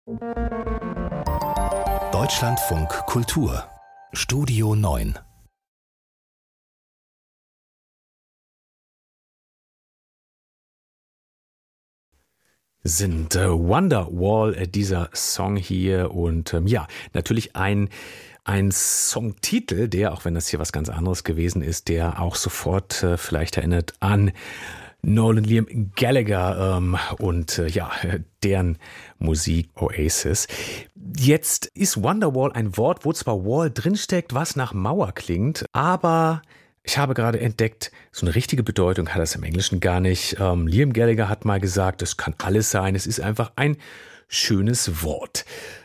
Deutschlandfunk Kultur Studio 9 sind Wonderwall, dieser Song hier und natürlich ein Songtitel, der, auch wenn das hier was ganz anderes gewesen ist, der auch sofort vielleicht erinnert an Noel und Liam Gallagher deren Musik Oasis. Jetzt ist Wonderwall ein Wort, wo zwar Wall drinsteckt, was nach Mauer klingt, aber ich habe gerade entdeckt, so eine richtige Bedeutung hat das im Englischen gar nicht. Liam Gallagher hat mal gesagt, es kann alles sein, es ist einfach ein schönes Wort.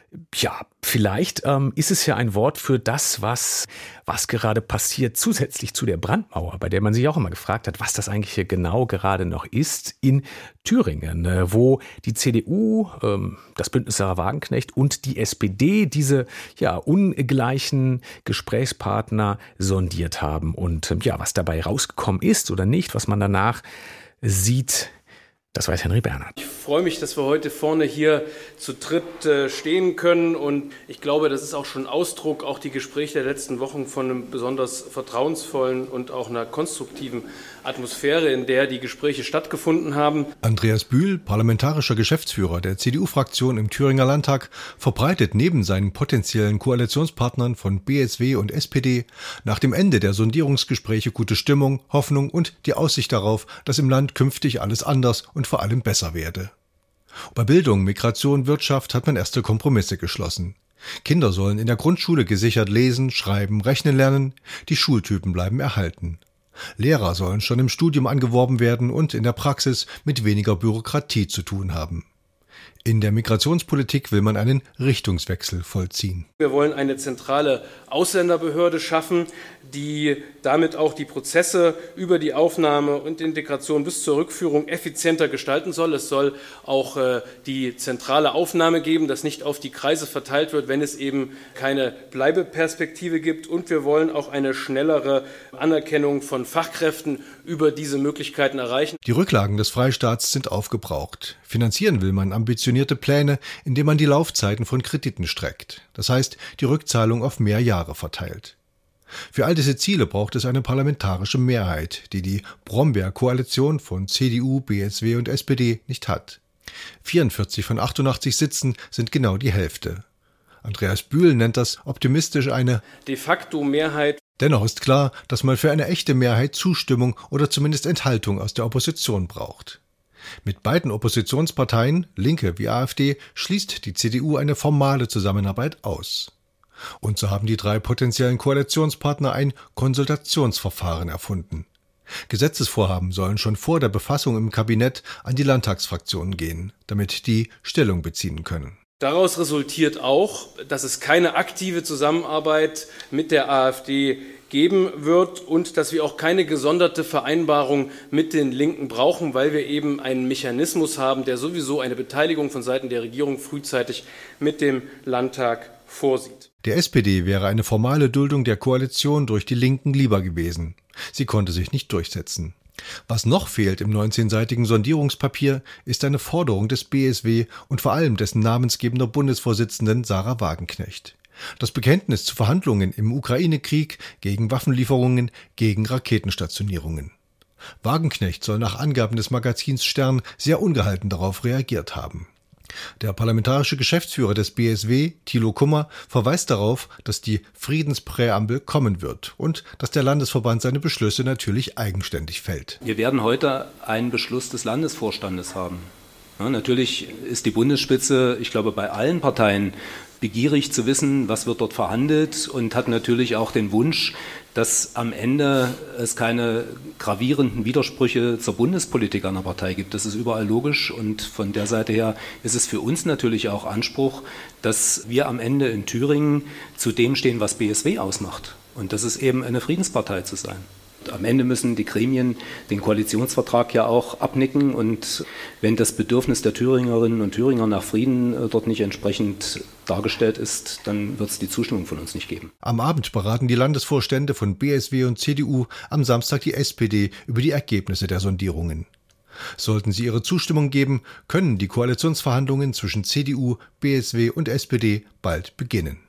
Ja, vielleicht ist es ja ein Wort für das, was gerade passiert, zusätzlich zu der Brandmauer, bei der man sich auch immer gefragt hat, was das eigentlich hier genau gerade noch ist in Thüringen, wo die CDU, das Bündnis Sarah Wagenknecht und die SPD diese ungleichen Gesprächspartner sondiert haben. Und was dabei rausgekommen ist oder nicht, was man danach sieht, das weiß Henry Bernhard. Ich freue mich, dass wir heute vorne hier zu dritt stehen können und ich glaube, das ist auch schon Ausdruck, auch die Gespräche der letzten Wochen von einem besonders vertrauensvollen und auch einer konstruktiven Atmosphäre, in der die Gespräche stattgefunden haben. Andreas Bühl, parlamentarischer Geschäftsführer der CDU-Fraktion im Thüringer Landtag, verbreitet neben seinen potenziellen Koalitionspartnern von BSW und SPD nach dem Ende der Sondierungsgespräche gute Stimmung, Hoffnung und die Aussicht darauf, dass im Land künftig alles anders und vor allem besser werde. Bei Bildung, Migration, Wirtschaft hat man erste Kompromisse geschlossen. Kinder sollen in der Grundschule gesichert lesen, schreiben, rechnen lernen, die Schultypen bleiben erhalten. Lehrer sollen schon im Studium angeworben werden und in der Praxis mit weniger Bürokratie zu tun haben. In der Migrationspolitik will man einen Richtungswechsel vollziehen. Wir wollen eine zentrale Ausländerbehörde schaffen, die damit auch die Prozesse über die Aufnahme und Integration bis zur Rückführung effizienter gestalten soll. Es soll auch die zentrale Aufnahme geben, dass nicht auf die Kreise verteilt wird, wenn es eben keine Bleibeperspektive gibt. Und wir wollen auch eine schnellere Anerkennung von Fachkräften über diese Möglichkeiten erreichen. Die Rücklagen des Freistaats sind aufgebraucht. Finanzieren will man ambitionierte Pläne, indem man die Laufzeiten von Krediten streckt. Das heißt, die Rückzahlung auf mehr Jahre verteilt. Für all diese Ziele braucht es eine parlamentarische Mehrheit, die die Brombeer-Koalition von CDU, BSW und SPD nicht hat. 44 von 88 Sitzen sind genau die Hälfte. Andreas Bühl nennt das optimistisch eine de facto Mehrheit. Dennoch ist klar, dass man für eine echte Mehrheit Zustimmung oder zumindest Enthaltung aus der Opposition braucht. Mit beiden Oppositionsparteien, Linke wie AfD, schließt die CDU eine formale Zusammenarbeit aus. Und so haben die drei potenziellen Koalitionspartner ein Konsultationsverfahren erfunden. Gesetzesvorhaben sollen schon vor der Befassung im Kabinett an die Landtagsfraktionen gehen, damit die Stellung beziehen können. Daraus resultiert auch, dass es keine aktive Zusammenarbeit mit der AfD geben wird und dass wir auch keine gesonderte Vereinbarung mit den Linken brauchen, weil wir eben einen Mechanismus haben, der sowieso eine Beteiligung von Seiten der Regierung frühzeitig mit dem Landtag vorsieht. Der SPD wäre eine formale Duldung der Koalition durch die Linken lieber gewesen. Sie konnte sich nicht durchsetzen. Was noch fehlt im 19-seitigen Sondierungspapier, ist eine Forderung des BSW und vor allem dessen namensgebender Bundesvorsitzenden Sarah Wagenknecht. Das Bekenntnis zu Verhandlungen im Ukraine-Krieg, gegen Waffenlieferungen, gegen Raketenstationierungen. Wagenknecht soll nach Angaben des Magazins Stern sehr ungehalten darauf reagiert haben. Der parlamentarische Geschäftsführer des BSW, Thilo Kummer, verweist darauf, dass die Friedenspräambel kommen wird und dass der Landesverband seine Beschlüsse natürlich eigenständig fällt. Wir werden heute einen Beschluss des Landesvorstandes haben. Ja, natürlich ist die Bundesspitze, ich glaube, bei allen Parteien begierig zu wissen, was wird dort verhandelt und hat natürlich auch den Wunsch, dass am Ende es keine gravierenden Widersprüche zur Bundespolitik einer Partei gibt. Das ist überall logisch und von der Seite her ist es für uns natürlich auch Anspruch, dass wir am Ende in Thüringen zu dem stehen, was BSW ausmacht. Und das ist eben eine Friedenspartei zu sein. Am Ende müssen die Gremien den Koalitionsvertrag ja auch abnicken und wenn das Bedürfnis der Thüringerinnen und Thüringer nach Frieden dort nicht entsprechend dargestellt ist, dann wird es die Zustimmung von uns nicht geben. Am Abend beraten die Landesvorstände von BSW und CDU, am Samstag die SPD über die Ergebnisse der Sondierungen. Sollten sie ihre Zustimmung geben, können die Koalitionsverhandlungen zwischen CDU, BSW und SPD bald beginnen.